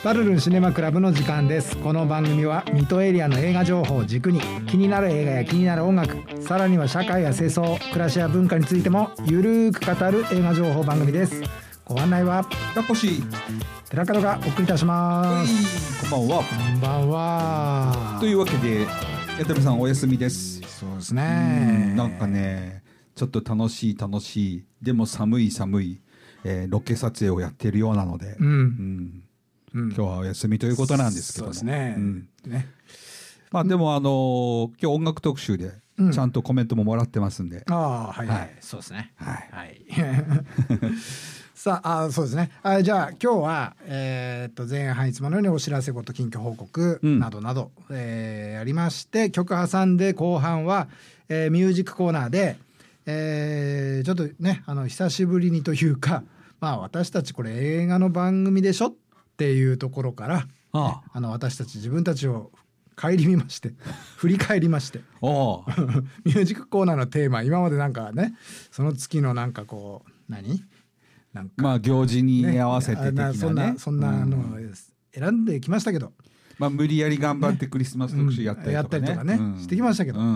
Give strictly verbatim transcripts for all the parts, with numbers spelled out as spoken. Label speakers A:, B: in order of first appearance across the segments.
A: バルルンシネマクラブの時間です。この番組は水戸エリアの映画情報を軸に気になる映画や気になる音楽、さらには社会や世相、暮らしや文化についてもゆるーく語る映画情報番組です。ご案内は
B: ラコシ
A: 寺門がお送りいたします。
B: こんばんは。
A: こんばんは。
B: というわけで矢田部さんお休みです。
A: そうですね。
B: なんかねちょっと楽しい楽しいでも寒い寒い、えー、ロケ撮影をやっているようなので、うんうんうん、今日はお休みということなんですけども、
A: そうですね、うんね、
B: まあでもあのー、今日音楽特集でちゃんとコメントももらってますんで、
A: うん、ああはい、はい、はい、そうですねはい、はい、さあ、あそうですねあじゃあ今日は、えー、っと前半いつものようにお知らせごと近況報告などなど、うん、えー、ありまして、曲挟んで後半は、えー、ミュージックコーナーで、えー、ちょっとねあの久しぶりにというか、まあ私たちこれ映画の番組でしょっていうところから、ああ、あの私たち自分たちを顧みまして振り返りましておミュージックコーナーのテーマ、今までなんかねその月のなんかこう何なんか
B: まあ行事に合わせて的なね、
A: そんなそんなのを選んできましたけど、
B: まあ、無理やり頑張ってクリスマス特集やったりとかね、うん、やったりとかね、うん、してきましたけど、うんうん、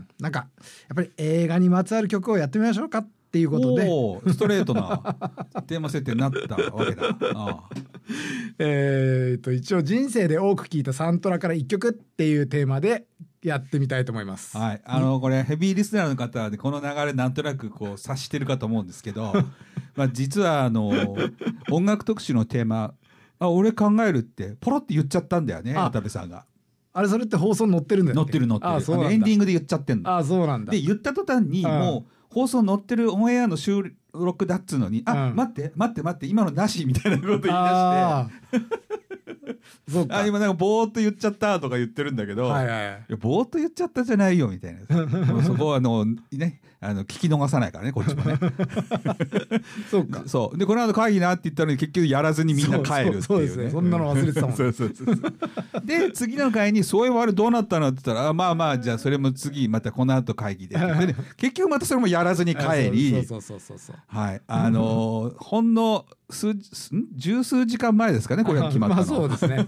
A: なんかやっぱり映画にまつわる曲をやってみましょうかっていうことで、
B: おストレートなテーマ設定になったわけだ。ああ
A: えーと一応人生で多く聴いたサントラからいっきょくっていうテーマでやってみたいと思います。
B: はい、あのこれヘビーリスナーの方は、ね、この流れなんとなくこう察してるかと思うんですけどまあ実はあの音楽特集のテーマあ俺考えるってポロって言っちゃったんだよね、渡部さんが。
A: あれそれって放送に載ってるんだよね。
B: 載ってる載ってる。
A: ああそうなんだ。
B: エンディングで言っちゃってんの。
A: あそうなんだ。
B: で言った途端にもう放送載ってるオンエアの収録だっつうのに、あ、うん、待って待って待って今のなしみたいなこと言い出してそうかあ今なんかぼーっと言っちゃったとか言ってるんだけど、はいはい、いやぼーっと言っちゃったじゃないよみたいなもうそこはあの、ね、あの聞き逃さないからねこっちもね
A: そうか
B: そうでこの後会議なって言ったのに結局やらずにみんな帰るっていうね。
A: そうですね、そんなの忘れてたもんそうそうそうそう
B: で次の会にそういうあれどうなったのって言ったらあまあまあじゃあそれも次またこの後会議でで結局またそれもやらずに帰り
A: そうそうそうそう
B: はいあのー、ほんの数十数時間前ですかねこれが決まったの。
A: まあそうですね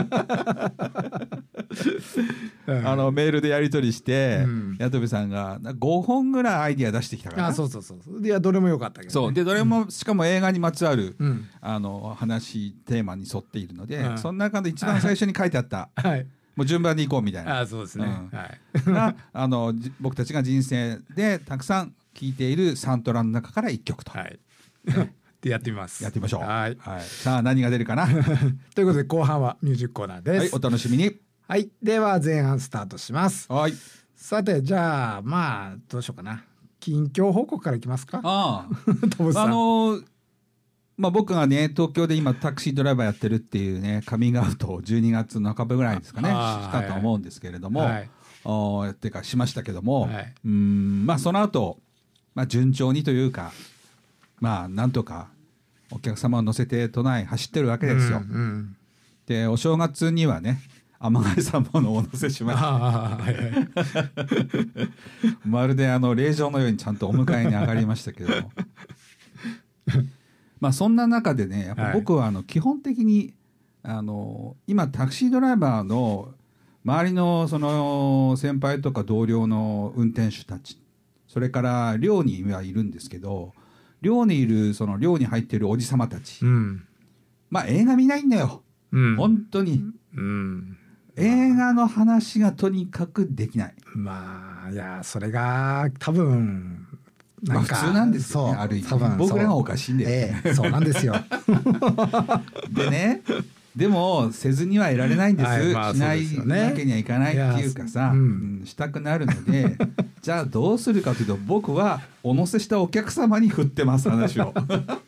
B: あのメールでやり取りして、うん、矢戸部さんがごほんぐらいアイディア出してきたから、
A: あそうそうそういやどれもよかったけど、ね、
B: そうでどれもしかも映画にまつわる、うん、あの話テーマに沿っているので、うん、その中で一番最初に書いてあった、はい、もう順番に行こうみたいな。
A: あそうですね、うんはい、
B: があの僕たちが人生でたくさん聴いているサントラの中からいっきょくと、はい
A: でやってみます。
B: やってみましょう。
A: はい、
B: はい、さあ何が出るかな
A: ということで後半はミュージックコーナーです。
B: はい、お楽しみに。
A: はい、では前半スタートします。
B: はい。
A: さてじゃあまあどうしようかな。近況報告からいきますか。
B: ああ、あのー、まあ僕がね東京で今タクシードライバーやってるっていうねカミングアウトをじゅうにがつなかばぐらいですかねしたと思うんですけれども、はいはい、おっていうかしましたけども、はい、うんまあその後まあ順調にというか。まあなんとかお客様を乗せて都内走ってるわけですよ、うんうん、でお正月にはね天貝さんものお乗せしました、はいはい、まるであの令状のようにちゃんとお迎えに上がりましたけどまあそんな中でねやっぱ僕はあの基本的にあの今タクシードライバーの周りのその先輩とか同僚の運転手たちそれから寮にはいるんですけど寮にいるその寮に入っているおじさまたち、うん、まあ映画見ないんだよ、うん、本当に、うん、映画の話がとにかくできない。
A: まあいやそれが多分
B: なんか、まあ、普通なんですよね。ある意味僕らがおかしいんだよね、
A: ええ、そうなんですよ
B: でねでもせずにはいられないんです、はいまあ、しないわけにはいかないっていうかさ、うん、したくなるのでじゃあどうするかというと僕はお乗せしたお客様に振ってます話を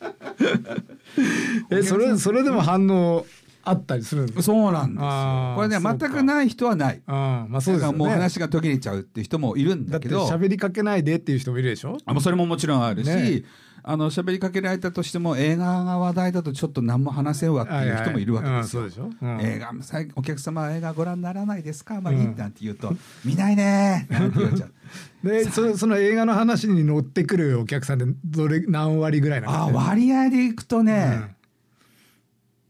A: えそれそれでも反応あったりするんですか。
B: そうなんですよ。これね全くない人はない。あ、まあそうですよね。もう話が途切れちゃうっていう人もいるんだけど。
A: だって喋りかけないでっていう人もいるでしょ。
B: あ、もうそれももちろんあるし、ね、あの喋りかけられたとしても映画が話題だとちょっと何も話せんわっていう人もいるわけですよ。はいはい、うん、そうでしょ。うん、映画お客様は映画ご覧にならないですか、まあいいなんて言うと、うん、見ないねーなんて言われちゃう。
A: で そ, その映画の話に乗ってくるお客さんでどれ何割ぐらいなの。
B: あ、割合でいくとね。うん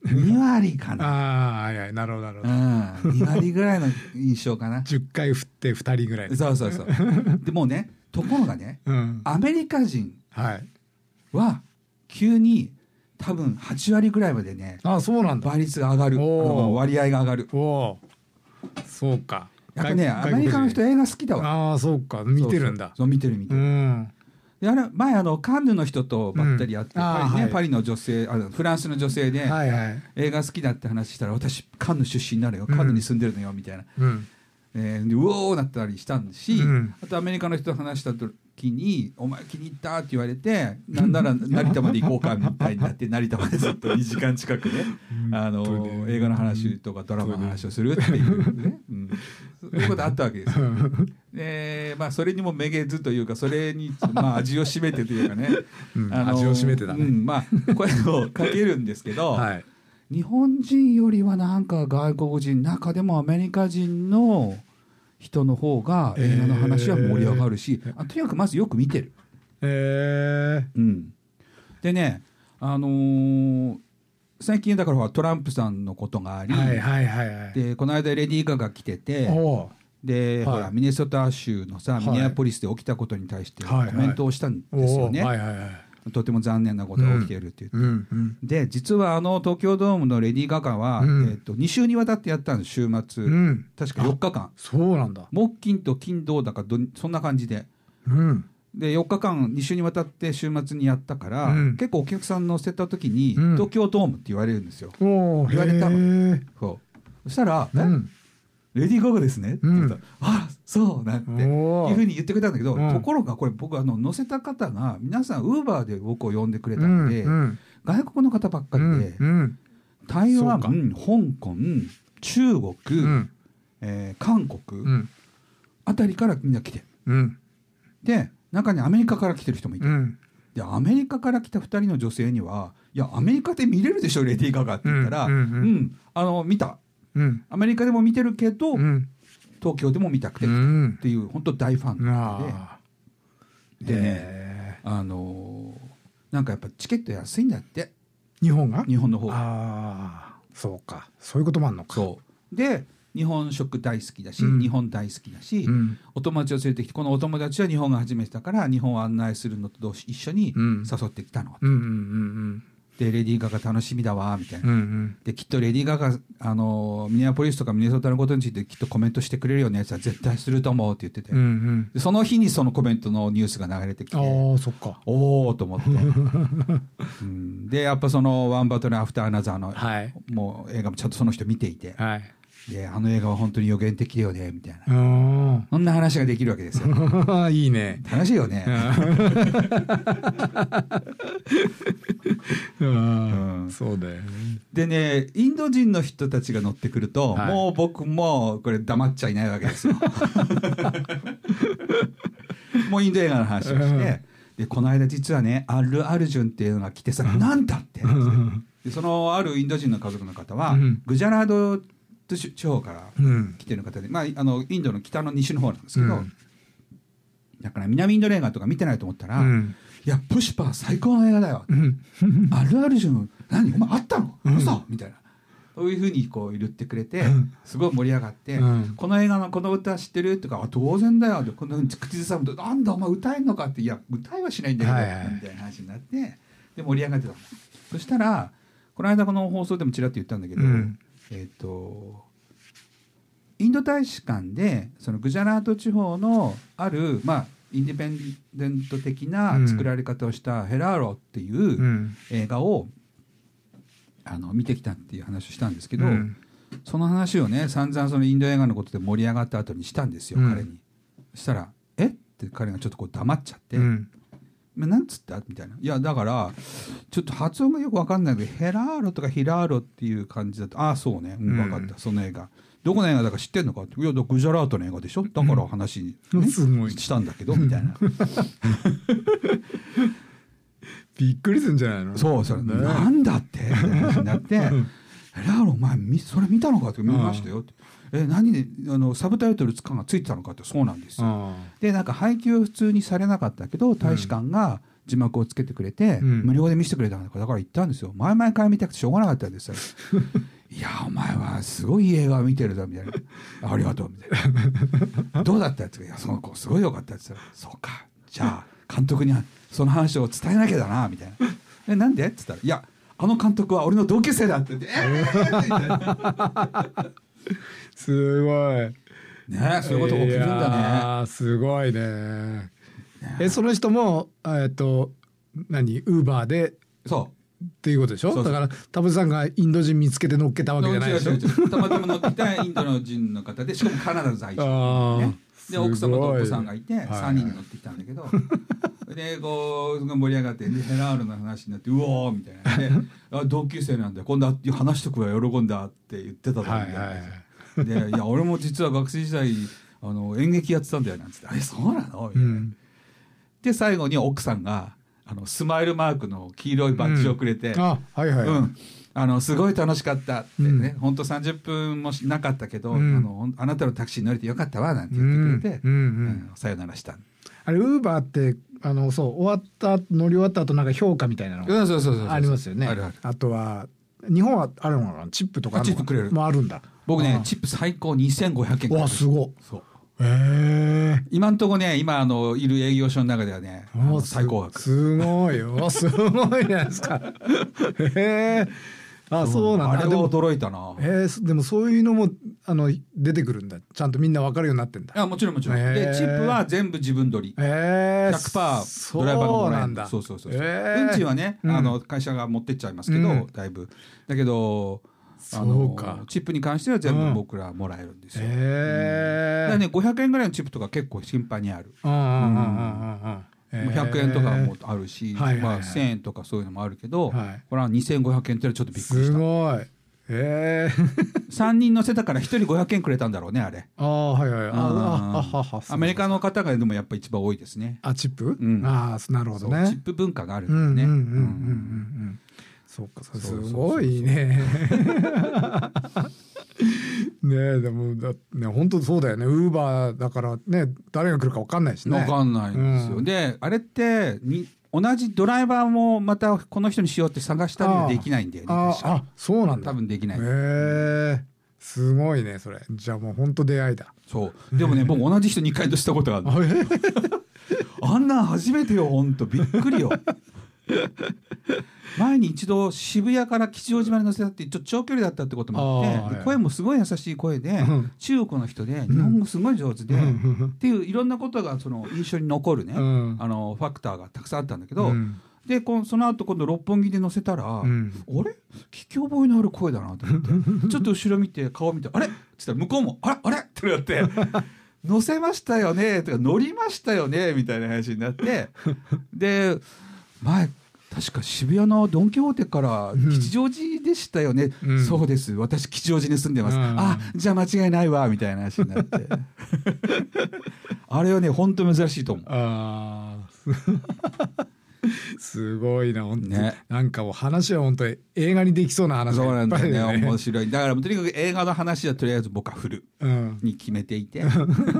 B: に割かな。
A: ああ、はいはい、なるほどなるほど、
B: うん、に割ぐらいの印象かな。
A: じゅっかい振ってふたりぐらい。
B: そうそうそう。でもね、ところがね、うん、アメリカ人は急に多分はち割ぐらいまでね、
A: あ、そうなんだ、
B: 倍率が上がる、割合が上がる。
A: おそうか。
B: やっぱね、アメリカの人映画好きだわ。
A: ああ、そうか、見てるんだ。
B: そうそうそう、見てる見てる。うん、であれ前あのカンヌの人とばったり会って、うんパリねはい、パリの女性、あのフランスの女性で、はいはい、映画好きだって話したら、私カンヌ出身なのよ、カンヌに住んでるのよみたいな、うんえー、でうおーなったりしたんし、うん、あとアメリカの人と話した時にお前気に入ったって言われて、なんなら成田まで行こうかみたいになって成田までずっとにじかん近くねあの映画の話とかドラマの話をするっていうね、うん、そういうことあったわけですよ。で、まあ、それにもめげずというか、それに、まあ、味を占めてというかね、
A: うん、あの味を占めてだね、
B: うんまあ、声をかけるんですけど、はい、日本人よりはなんか外国人、中でもアメリカ人の人の方が映画の話は盛り上がるし、えー、あとにかくまずよく見てる、えーうん、でね、あのー、最近だからトランプさんのことがあり、はいはいはいはい、でこの間レディー・ガガ来てて、で、はい、ほらミネソタ州のさ、はい、ミネアポリスで起きたことに対してコメントをしたんですよね、はいはいはいはい、とても残念なことが起きているって言って、うんうんうん、で実はあの東京ドームのレディー・ガガは、うんえー、とに週にわたってやったんです、週末、うん、確かよっかかん、
A: そうなんだ、
B: 木金と金土だかどそんな感じで、うん、でよっかかんに週にわたって週末にやったから、うん、結構お客さん乗せた時に、うん、東京ドームって言われるんですよ、言われたの。そう、そしたら、うんレディー・ガガですねって言ったら、うん、あそうなんていうふうに言ってくれたんだけど、ところがこれ僕あの乗せた方が皆さんウーバーで僕を呼んでくれたんで、うんうん、外国の方ばっかりで、うんうん、台湾、香港、中国、うんえー、韓国、うん、あたりからみんな来て、うん、で中にアメリカから来てる人もいて、うん、でアメリカから来たふたりの女性にはいやアメリカで見れるでしょレディー・ガガって言ったら、うんうんうんうん、あの見たうん、アメリカでも見てるけど、うん、東京でも見たくてっていう、うん、本当大ファンで、でね、あのー、なんかやっぱチケット安いんだって、
A: 日本が
B: 日本の方が。
A: あそうか、そういうこともあるのか。
B: そうで日本食大好きだし、うん、日本大好きだし、うん、お友達を連れてきて、このお友達は日本が初めてだから日本を案内するのと一緒に誘ってきたの、うんうんうんうんでレディー・ガガ楽しみだわみたいな、うんうん、できっとレディー・ガガあのミネアポリスとかミネソタのことについてきっとコメントしてくれるよねって絶対すると思うって言ってて、うんうん、でその日にそのコメントのニュースが流れてきて、
A: あそっか
B: おおと思って、うん、でやっぱそのワンバトルアフターアナザーの、はい、もう映画もちゃんとその人見ていて、はいであの映画は本当に予言的だよねみたいな、そんな話ができるわけですよ。
A: いいね、
B: 楽しいよね。
A: うん、そうだよね。
B: でねインド人の人たちが乗ってくると、はい、もう僕もこれ黙っちゃいないわけですよ。もうインド映画の話をして、でこの間実はねアル・アルジュンっていうのが来てさ、なんだってでそのあるインド人の家族の方は、うん、グジャラード地方から来てる方で、うんまあ、あのインドの北の西の方なんですけど、うん、だから南インド映画とか見てないと思ったら、うん、いやプシパ最高の映画だよ、うん、アル・アルジュン何お前あったの、うん、嘘みたいな、そういうふうにこう言ってくれて、すごい盛り上がって、うん、この映画のこの歌知ってるとか、あ当然だよってこの口ずさむと、なんだお前歌えんのかって、いや歌いはしないんだけど、はいはい、みたいな話になってで盛り上がってた。そしたらこの間この放送でもちらっと言ったんだけど、うんえー、とインド大使館でそのグジャラート地方のある、まあ、インディペンデント的な作られ方をしたヘラーロっていう映画を、うん、あの見てきたっていう話をしたんですけど、うん、その話をね散々そのインド映画のことで盛り上がった後にしたんですよ、うん、彼に。そしたらえって彼がちょっとこう黙っちゃって、うんなんつったみたいな。いやだからちょっと発音がよく分かんないけどヘラーロとかヒラーロっていう感じだと、ああそうね、うん、分かった、その映画どこの映画だか知ってんのかって、いやグジャラートの映画でしょ、だから話、ねうん、すごいしたんだけどみたいな。
A: びっくりするんじゃないの。
B: そうそれ、ね、なんだってって話になって 「えラーロお前それ見たのか?」って「見ましたよ」って「え何であのサブタイトルつかがついてたのか?」って「そうなんですよ」でなんか配給は普通にされなかったけど大使館が字幕をつけてくれて、うん、無料で見せてくれたんだからだから言ったんですよ。前々から見たくてしょうがなかったんですよいやお前はすごい映画を見てるぞみたいなありがとうみたいなどうだったって言って、いやその子すごいよかったって言ったら、そうかじゃあ監督にその話を伝えなきゃだなみたいなえなんでって言ったら、いやあの監督は俺の同級生だって言ってえーみたいな
A: すごい
B: ね、そういうこと起きるんだね。
A: すごいね。えその人もえっと何ウーバーで
B: そう
A: っていうことでしょ。そうそうだから田淵さんがインド人見つけて乗っけたわけじゃないでしょ。
B: たまたま乗ってたインドの人の方でしかもカナダ在住、ね、で奥様とお子さんがいてさんにんで乗ってきたんだけど、はい、でこう盛り上がってでヘラールの話になってうおーみたいなであ同級生なんだ今度は話しとくわ喜んだって言ってたと思うんだよ、はいはい、でいや俺も実は学生時代あの演劇やってたんだよなんつってあれそうなのみたいな、うん、で最後に奥さんがあのスマイルマークの黄色いバッジをくれて、うん、あはいはい、うん、あのすごい楽しかったってね、うん、本当さんじゅっぷんもなかったけど、うん、あのあなたのタクシーに乗れてよかったわなんて言ってくれて、うんうんうん、さよならした。
A: あれウーバーってあのそう終わった乗り終わった後なんか評価みたいなのがありますよね。あとは日本はあるのかなチップとか
B: チップくれる
A: もあるんだ。
B: 僕ねチップ最高にせんごひゃくえん。
A: わすごい。
B: そう
A: へえ。
B: 今んとこね今あのいる営業所の中ではね最高額。
A: すごいよすごいじゃないですか。へえ。あそうなんだ。
B: あれは驚いたな。
A: えー、でもそういうのもあの出てくるんだ。ちゃんとみんな分かるようになってんだ。
B: いやもちろんもちろん。でチップは全部自分取り。えー、ひゃくパーセント ドライバーがもらえるんだ。そうそうそうそう。えー、運賃はね、うん、あの会社が持ってっちゃいますけど、うん、だいぶだけどあのチップに関しては全部僕らもらえるんですよ。うん、えー、だからねごひゃくえんぐらいのチップとか結構頻繁にある。うんうんうんうんひゃくえんとかもあるし、はいはいはいまあ、せんえんとかそういうのもあるけど、はい、これはにせんごひゃくえんってちょっとびっくりした。
A: すごい、えー、
B: さんにん乗せたからひとりごひゃくえんくれたんだろうねあれ。
A: あはいはいああ
B: アメリカの方がでもやっぱ一番多いですね。
A: あチップ、うん、あなるほどね。
B: チップ文化があるからね。
A: そうかすごいね。ねえでもだね本当そうだよね。ウーバーだからね誰が来るか分かんないしね。
B: 分かんないんですよ、うん、であれってに同じドライバーもまたこの人にしようって探したりはできないんだよね。
A: ああそうなんだ。
B: 多分できない。へ
A: えすごいねそれ。じゃあもう本当出会いだ。
B: そうでもね僕同じ人にかいとしたことがあるあんなん初めてよ本当びっくりよ前に一度渋谷から吉祥寺まで乗せたってちょっと長距離だったってこともあって、声もすごい優しい声で、中国の人で日本語すごい上手で、っていういろんなことがその印象に残るね、あのファクターがたくさんあったんだけど、でこのその後今度六本木で乗せたら、あれ聞き覚えのある声だなと思ってちょっと後ろ見て顔見てあれって言ったら向こうもあれあれってなって乗せましたよねとか乗りましたよねみたいな話になってで前確か渋谷のドン・キホーテから吉祥寺でしたよね、うん、そうです私吉祥寺に住んでます、うん、あじゃあ間違いないわみたいな話になってあれはね本当珍しいと思う。あ
A: すごいな本当に、ね、なんかもう話は本当に映画にできそうな話がいっぱいで、ね、そうなんだよね
B: 面白い。だからとにかく映画の話はとりあえず僕は振るに決めていて、うん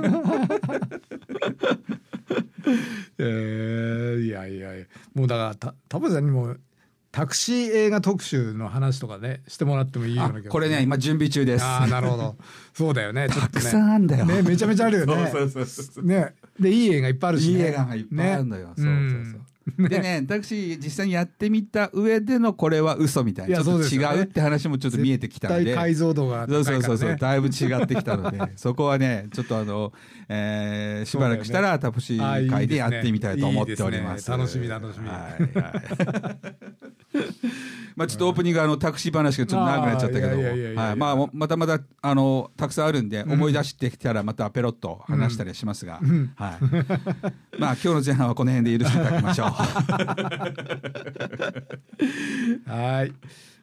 A: えー、いやいやいやもうだからた田淵さんにもタクシー映画特集の話とかねしてもらってもいいような気がする。
B: これね今準備中です。
A: あなるほどそうだよね。
B: ちょっとね、たくさんあるんだよ、
A: ね、めちゃめちゃあるよね。
B: そうそうそうそう
A: ねでいい映画いっぱいあるし、ね、
B: いい映画がいっぱいあるんだよ、ね、そうそうそうでね、タクシー実際にやってみた上でのこれは嘘みたいなちょっと違うって話もちょっと見えてきたので、
A: 絶対解像度が高いからね。
B: そうそうそうそうだいぶ違ってきたのでそこはねちょっとあの、えー、しばらくしたらタクシー会でやってみたいと思っております。
A: いいですね、楽しみ楽しみ、はいはい
B: まあちょっとオープニングあのタクシー話がちょっと長くなっちゃったけどまあまたまたあのたくさんあるんで、うん、思い出してきたらまたペロッと話したりしますが、うん、はいまあ今日の前半はこの辺で許していただきましょうはい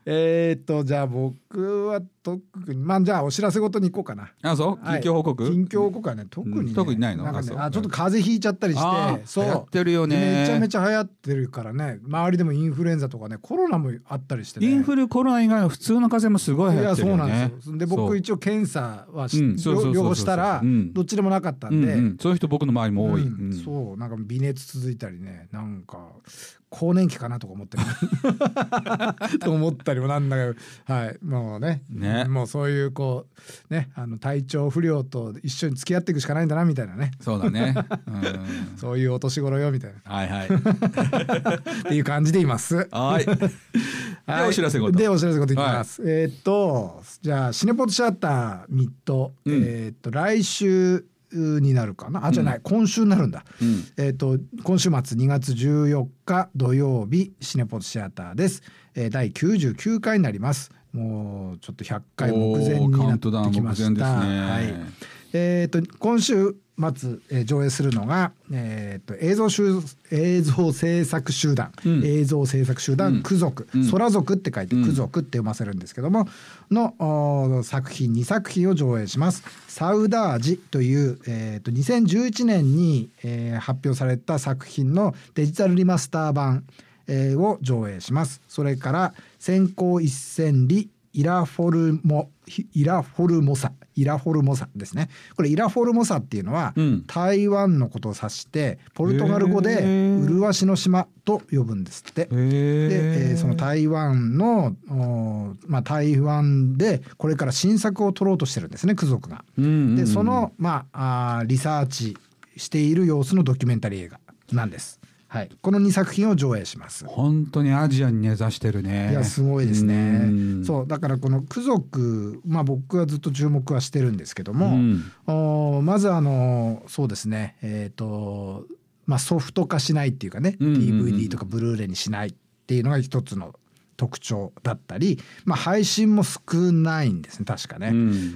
A: えっとじゃあ僕は特にまあじゃあお知らせごとに行こうかな。
B: あ、そう近況報告、
A: はい、近況報告はね特に、ね
B: うん、特にないの。
A: なんか、ね、
B: あ、
A: あちょっと風邪ひいちゃったりして
B: そう流行ってるよね。
A: めちゃめちゃ流行ってるからね。周りでもインフルエンザとかねコロナもあったりしてね。
B: インフルコロナ以外の普通の風邪もすごい流行ってるよね。
A: いやそうなんですよ。で僕一応検査はし、うん、両方したら、うん、どっちでもなかったんで、
B: うんうん、そういう人僕の周りも多い、
A: うんうん、そうなんか微熱続いたりねなんか更年期かなとか思ってると思ったりもなんだけど、はい、もう ね, ねもうそういうこうねあの体調不良と一緒に付き合っていくしかないんだなみたいなね。
B: そうだね、
A: うん、そういうお年頃よみたいな、
B: はいはい
A: っていう感じでいます。
B: はいでお知らせごと
A: でお知らせごといきます、はい、えー、っとじゃあシネポッドシアターミッド、うん、えー、っと来週になるかなあじゃない、うん、今週になるんだ、うん、えー、と今週末にがつじゅうよっか土曜日シネポッドシアターです、えー、だいきゅうじゅうきゅうかいになります。もうちょっとひゃっかい目前になってきました。
B: カウントダウン目前ですね。
A: はい、えー、と今週末、えー、上映するのが、えー、と映像集映像制作集団、うん、映像制作集団ク族、うん、空族って書いてク族って読ませるんですけども、うん、の作品にさく品を上映します。サウダージという、えー、とにせんじゅういちねんに、えー、発表された作品のデジタルリマスター版、えー、を上映します。それから先行一線里イラフォルモイラフォルモサイラフォルモサですね。これイラフォルモサっていうのは、うん、台湾のことを指してポルトガル語で麗しの島と呼ぶんですって。で、えー、その台湾の、まあ、台湾でこれから新作を撮ろうとしてるんですねク族が、うんうんうん、でその、まあ、あリサーチしている様子のドキュメンタリー映画なんです。はい、このにさく品を上映します。
B: 本当にアジアに根ざしてるね。
A: いやすごいですね。そうだからこのク族、まあ、僕はずっと注目はしてるんですけども、うん、おまずあのそうですね、えーとまあ、ソフト化しないっていうかね、うんうんうん、ディーブイディー とかブルーレイにしないっていうのが一つの特徴だったり、まあ、配信も少ないんですね確かね、うん、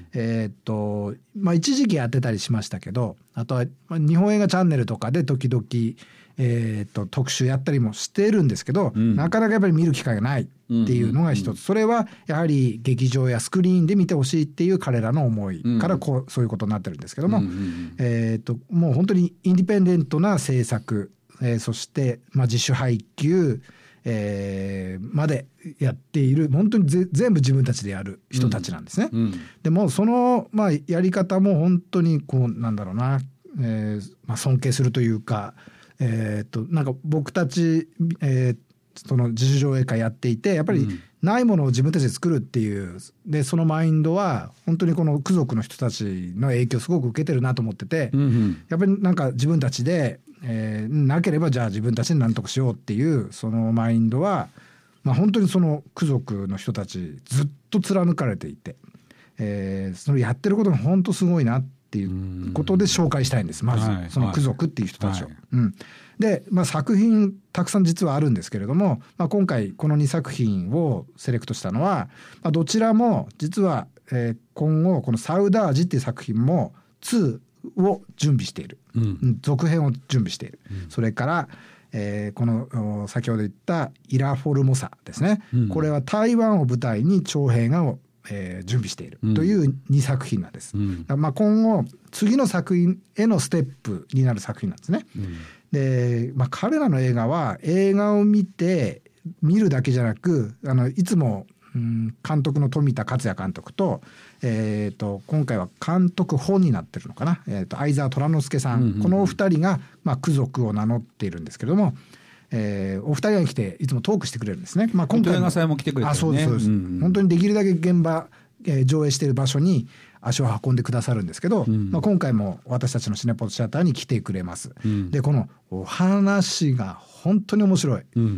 A: えっとまあ一時期やってたりしましたけどあとは日本映画チャンネルとかで時々えー、と特集やったりもしてるんですけど、うん、なかなかやっぱり見る機会がないっていうのが一つ、うんうんうん、それはやはり劇場やスクリーンで見てほしいっていう彼らの思いからこう、うん、そういうことになってるんですけども、うんうんうん、えー、ともう本当にインディペンデントな制作、えー、そして、まあ、自主配給、えー、までやっている本当にぜ全部自分たちでやる人たちなんですね、うんうん、でもその、まあ、やり方も本当にこうなんだろうな、えーまあ、尊敬するというかえー、となんか僕たち、えー、その自主上映会やっていてやっぱりないものを自分たちで作るっていうでそのマインドは本当にこのク族の人たちの影響をすごく受けてるなと思ってて、うんうん、やっぱりなんか自分たちで、えー、なければじゃあ自分たちで何とかしようっていうそのマインドは、まあ、本当にそのク族の人たちずっと貫かれていて、えー、そのやってることが本当すごいなってっていうことで紹介したいんですまず、はい、そのク族っていう人たちを、はいうん、で、まあ、作品たくさん実はあるんですけれども、まあ、今回このにさく品をセレクトしたのは、まあ、どちらも実は、えー、今後このサウダージっていう作品もにを準備している、うん、続編を準備している、うん、それからえー、この先ほど言ったイラフォルモサですね、うん、これは台湾を舞台に長編画をえー、準備しているというにさく品なんです、うんまあ、今後次の作品へのステップになる作品なんですね、うん、で、まあ、彼らの映画は映画を見て見るだけじゃなくあのいつも、うん、監督の富田克也監督と、えー、と今回は監督本になってるのかな、えー、と相沢虎之介さん、うんうんうん、このお二人が、まあ、ク族を名乗っているんですけれどもえー、お二人が来ていつもトークしてくれるんですね。まあ、今回
B: も祭も来てくれてるね。
A: あ、そうですそうです、うんうん、本当にできるだけ現場、えー、上映している場所に足を運んでくださるんですけど、うんまあ、今回も私たちのシネポッドシアターに来てくれます、うん、でこのお話が本当に面白い、うんうんうん、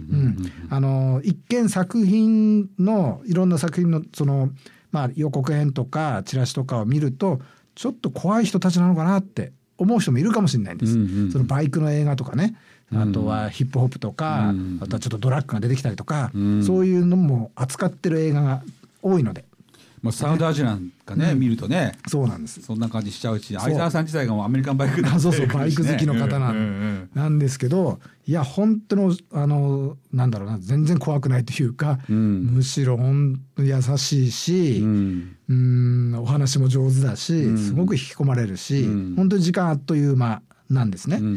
A: あの一見作品のいろんな作品のその、まあ、予告編とかチラシとかを見るとちょっと怖い人たちなのかなって思う人もいるかもしれないんです、うんうん、そのバイクの映画とかねあとはヒップホップとか、うん、あとはちょっとドラッグが出てきたりとか、うん、そういうのも扱ってる映画が多いので、
B: まあ、サウダージなんかね、うん、見るとね
A: そうなんです、
B: そんな感じしちゃうし、相沢さん自体がもうアメリカンバイク
A: だそうそうバイク好きの方なん,、うんうんうん、なんですけど、いや本当のあのなんだろうな、全然怖くないというか、うん、むしろ本当に優しいし、うん、うんお話も上手だし、うん、すごく引き込まれるし、うん、本当に時間あっという間なんですね、うんうん、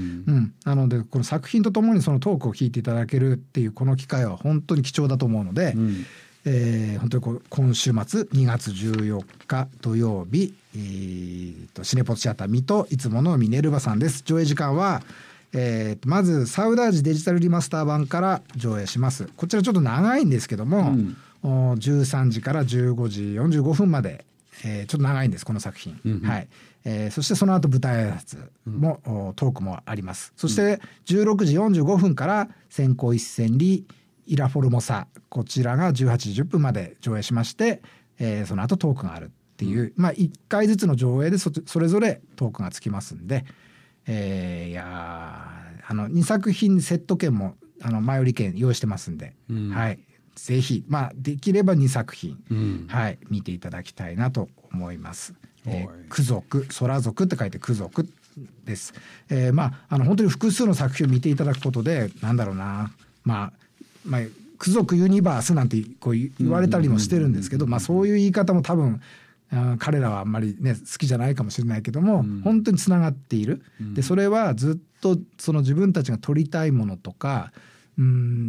A: なのでこの作品とともにそのトークを聞いていただけるっていうこの機会は本当に貴重だと思うので、うん、えー、本当にこう今週末にがつじゅうよっか土曜日、えー、とシネポツシアター水戸いつものミネルヴァさんです。上映時間は、えー、まずサウダージデジタルリマスター版から上映します。こちらちょっと長いんですけども、うん、じゅうさんじからじゅうごじよんじゅうごふんまで、えー、ちょっと長いんですこの作品、うんうん、はい、えー、そしてその後舞台挨拶も、うん、トークもあります。そしてじゅうろくじよんじゅうごふんから先行一戦里イラフォルモサ、こちらがじゅうはちじじゅっぷんまで上映しまして、えー、その後トークがあるっていう、うん、まあいっかいずつの上映で そ, それぞれトークがつきますんで、えー、いやあのにさく品セット券もあの前売り券用意してますんで、うん、はい、ぜひ、まあ、できればにさく品、うん、はい、見ていただきたいなと思います。えー、ク族、空族って書いてク族です。えー、まああの本当に複数の作品を見ていただくことで、なんだろうな、まあまあ、ク族ユニバースなんてこう言われたりもしてるんですけど、まあ、そういう言い方も多分彼らはあんまりね好きじゃないかもしれないけども、うん、本当につながっている、うん、でそれはずっとその自分たちが撮りたいものとか、うん、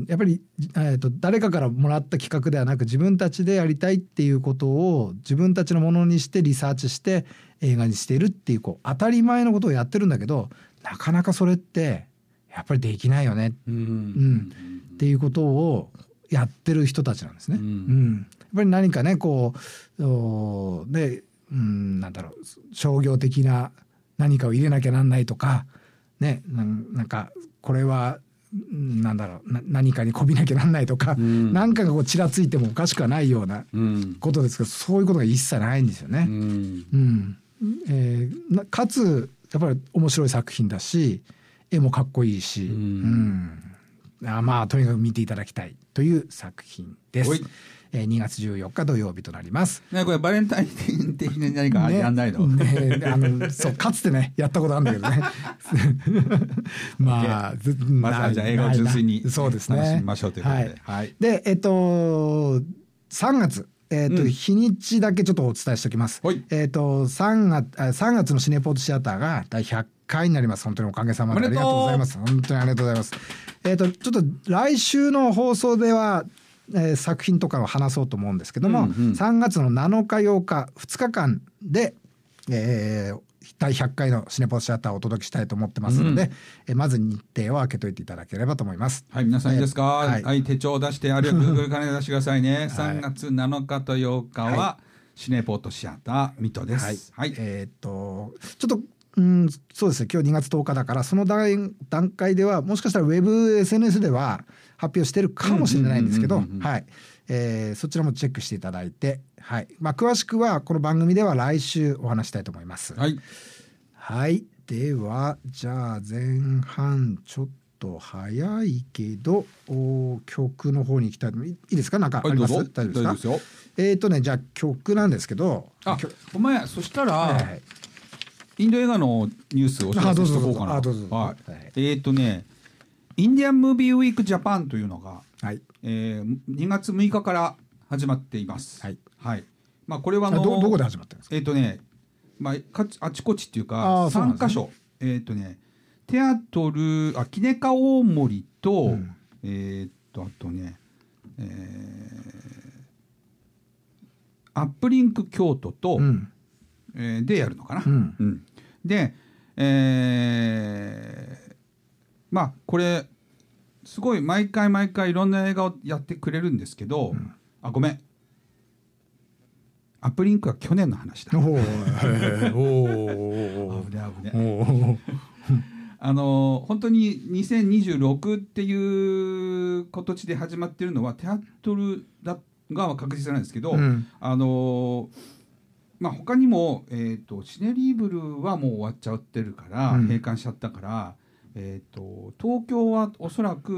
A: やっぱり、えーと、誰かからもらった企画ではなく自分たちでやりたいっていうことを自分たちのものにしてリサーチして映画にしているっていう、こう当たり前のことをやってるんだけど、なかなかそれってやっぱりできないよね、うんうん、っていうことをやってる人たちなんですね、うんうん、やっぱり何かねこうで、うん、なんだろう、商業的な何かを入れなきゃなんないとかね、な, なんかこれはなんだろうな、何かにこびなきゃなんないとか、うん、何かがこうちらついてもおかしくはないようなことですけど、そういうことが一切ないんですよね、うんうんえー、かつやっぱり面白い作品だし絵もかっこいいし、うんうん、あまあとにかく見ていただきたいという作品です。えー、にがつじゅうよっか土曜日となります。
B: ね、これバレンタイン的に何かやんないの？
A: ねね、あのそうかつてねやったことあるんだけどね。まあ
B: まずはじゃあ映画を純粋に
A: そうですね
B: 楽しみましょうということで。はい
A: はい、でえっとさんがつ。えーとうん、日にちだけちょっとお伝えしておきます。えーとさんがつ、さんがつのシネポートシアターがだいひゃっかいになります。本当におかげさまでありがとうございます。本当にありがとうございます。えーとちょっと来週の放送では、えー、作品とかを話そうと思うんですけども、うんうん、さんがつのなのかようかふつかかんで、えー、だいひゃっかいのシネポートシアターをお届けしたいと思ってますので、うん、えー、まず日程を開けといていただければと思います。
B: はい、皆さんいいですか、えーはいはい、手帳を出してあるいは Google カレンダー出してくださいね。さんがつなのかとようかはシネポートシアター水戸です。はいはい、
A: えー、っとちょっとうんそうですね、今日にがつとおかだからその段階ではもしかしたらウェブ エスエヌエス では発表してるかもしれないんですけど、はい、えー、そちらもチェックしていただいて、はい、まあ、詳しくはこの番組では来週お話したいと思います。はい、はい、ではじゃあ前半ちょっと早いけど曲の方に行きたい。いいですか、なんかあります？はい、大丈夫ですか？えっとねじゃあ曲なんですけど、
B: あお前そしたら、はいはい、インド映画のニュースをお知らせしとこうかな。はい、えっとねインディアンムービーウィークジャパンというのが、はい、えー、にがつむいかから始まっています。はい、はい、まあ、これはあの
A: ど, どこで始まってるんですか？
B: えっとね、まあ、かあちこちっていうかさんかしょ、ね、えっとねテアトルあキネカ大森と、うん、えっとあとね、えー、アップリンク京都と、うん、えー、でやるのかな、うんうん、で、えー、まあこれすごい毎回毎回いろんな映画をやってくれるんですけど、うん、あごめんアップリンクは去年の話だ。おお危ね危ねあの本当ににせんにじゅうろくっていう今年で始まってるのはテアトルだが確実なんですけど、うん、あのまあ他にも、えーと、シネリーブルはもう終わっちゃってるから、うん、閉館しちゃったから、えーと、東京はおそらく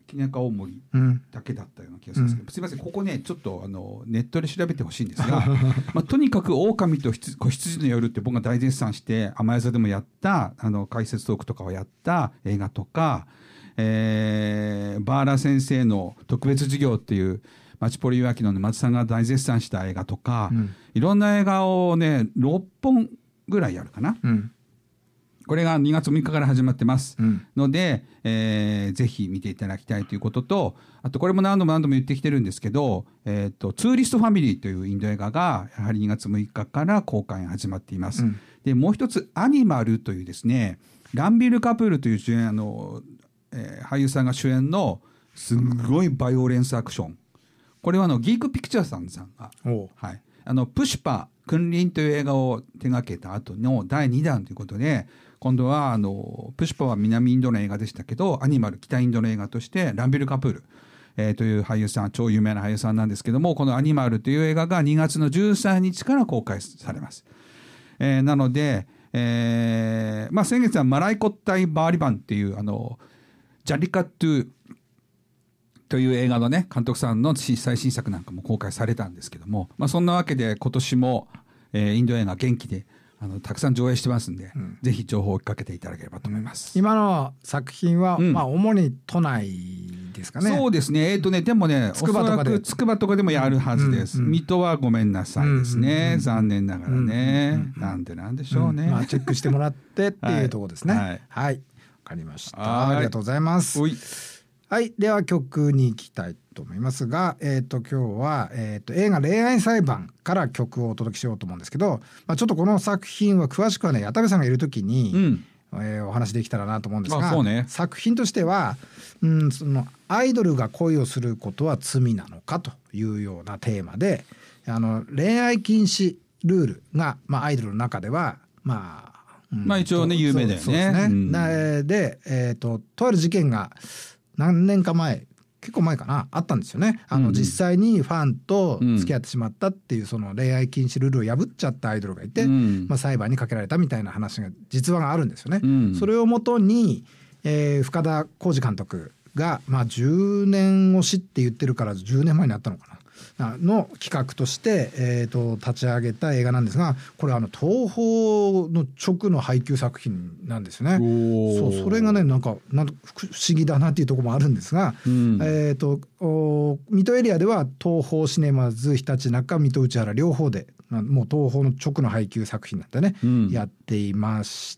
B: きなか大森だけだったような気がするんですけど、うん、すいませんここねちょっとあのネットで調べてほしいんですがまあ、とにかく狼と子羊の夜って僕が大絶賛して甘や座でもやったあの解説トークとかをやった映画とか、えー、バーラ先生の特別授業っていうマチポリ岩木の松さんが大絶賛した映画とか、うん、いろんな映画をねろっぽんぐらいやるかな、うん、これがにがつむいかから始まってます、うん、ので、えー、ぜひ見ていただきたいということと、あとこれも何度も何度も言ってきてるんですけど、えーと、ツーリストファミリーというインド映画がやはりにがつむいかから公開始まっています、うん、でもう一つアニマルというですねランビル・カプールという主演あの、えー、俳優さんが主演のすごいバイオレンスアクション、これはあのギークピクチャーさんさんが、はい、あのプシュパ君臨という映画を手掛けた後のだいにだんということで、今度はあのプシュパは南インドの映画でしたけどアニマル北インドの映画としてランビル・カプール、えー、という俳優さん、超有名な俳優さんなんですけども、このアニマルという映画がにがつのじゅうさんにちから公開されます、えー、なので、えーまあ、先月はマライコッタイ・バーリバンっていうあのジャリカトゥという映画のね監督さんの最新作なんかも公開されたんですけども、まあ、そんなわけで今年も、えー、インド映画元気であのたくさん上映してますんで、うん、ぜひ情報を追いかけていただければと思います。
A: 今の作品は、うんまあ、主に都内ですかね。
B: そうですね、えーとねでもね
A: 筑波とかで
B: 筑波とかでもやるはずです、うんうん、水戸はごめんなさいですね、うんうん、残念ながらね、うんうん、なんでなんでしょうね、
A: うんまあ、チェックしてもらってっていうところですね。はい、はいはい、分かりました。ありがとうございます。はい、では曲に行きたいと思いますが、えー、と今日は、えー、と映画恋愛裁判から曲をお届けしようと思うんですけど、まあ、ちょっとこの作品は詳しくはね矢田部さんがいる時に、うんえー、お話できたらなと思うんですが、ね、作品としては、うん、そのアイドルが恋をすることは罪なのかというようなテーマで、あの恋愛禁止ルールが、まあ、アイドルの中ではまあ、
B: うん、まあ一応ね有名だよね。そうですね、うん、
A: で、えー、ととある事件が何年か前結構前かなあったんですよね。あの、うん、実際にファンと付き合ってしまったっていう、その恋愛禁止ルールを破っちゃったアイドルがいて、うんまあ、裁判にかけられたみたいな話が実話があるんですよね。うん、それをもとに、えー、深田浩二監督が、まあ、じゅうねん越しって言ってるからじゅうねんまえにあったのかなの企画として、えー、と立ち上げた映画なんですが、これあの東宝の直の配給作品なんですよね。そうそれがねなんかなんか不思議だなっていうところもあるんですが、うん、えー、と水戸エリアでは東宝シネマズひたちなか水戸内原両方でもう東宝の直の配給作品なんでね、うん、やっていまして、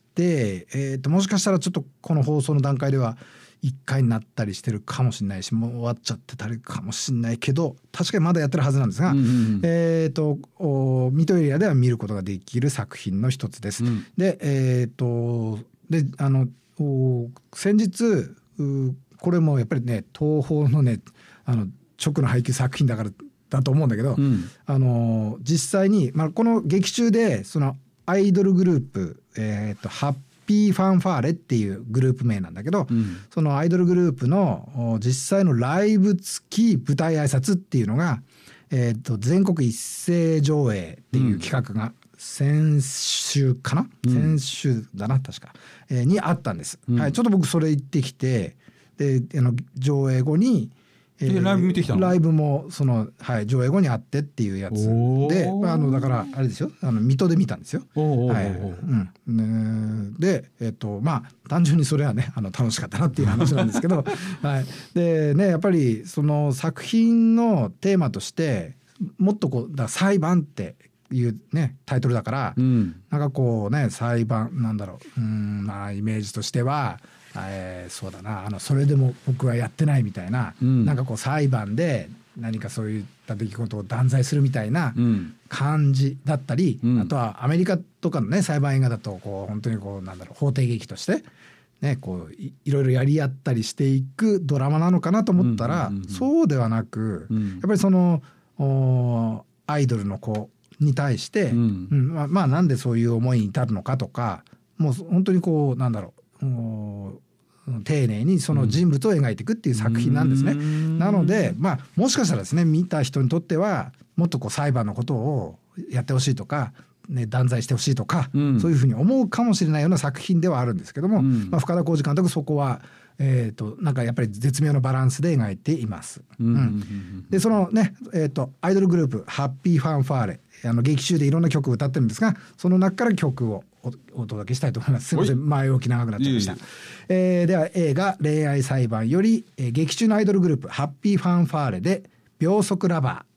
A: えー、ともしかしたらちょっとこの放送の段階ではいっかいになったりしてるかもしれないし、もう終わっちゃってたりかもしれないけど、確かにまだやってるはずなんですが、うんうんうん、えーと水戸エリアでは見ることができる作品の一つです。うん、で、えーとであの先日これもやっぱりね東宝のねあの直の配給作品だからだと思うんだけど、うん、あの実際に、まあ、この劇中でそのアイドルグループ、えーとハッピーファンファーレっていうグループ名なんだけど、うん、そのアイドルグループの実際のライブ付き舞台挨拶っていうのが、えー、と全国一斉上映っていう企画が先週かな、うん、先週だな確か、えー、にあったんです、うんはい、ちょっと僕それ行ってきて、であの上映後に
B: えー、ライブ見てきたの？
A: ライブもその、はい、上映後にあってっていうやつで、あのだからあれですよ、あの水戸で見たんですよ。はいうん、で、えっとまあ単純にそれはねあの楽しかったなっていう話なんですけど、はい、でねやっぱりその作品のテーマとしてもっとこうだ裁判っていうねタイトルだから、うん、なんかこうね裁判なんだろう、うん、まあイメージとしては。えー、そうだなあのそれでも僕はやってないみたいな、うん、なんかこう裁判で何かそういった出来事を断罪するみたいな感じだったり、うん、あとはアメリカとかのね裁判映画だとこう本当にこうなんだろう法廷劇としてねこう い, いろいろやり合ったりしていくドラマなのかなと思ったら、うんうんうんうん、そうではなく、うん、やっぱりそのアイドルの子に対して、うんうんまあ、まあなんでそういう思いに至るのかとかもう本当にこうなんだろう丁寧にその人物を描いていくっていう作品なんですね。うん、なので、まあ、もしかしたらですね見た人にとってはもっとこう裁判のことをやってほしいとか、ね、断罪してほしいとか、うん、そういうふうに思うかもしれないような作品ではあるんですけども、うんまあ、深田浩二監督そこはえー、となんかやっぱり絶妙なバランスで描いています。うんうんうん、でそのね、えー、とアイドルグループハッピーファンファーレ、あの劇中でいろんな曲を歌ってるんですが、その中から曲を お, お届けしたいと思います。すみません、前置き長くなっちゃいました。いいえー、では映画恋愛裁判より、えー、劇中のアイドルグループハッピーファンファーレで秒速ラバー。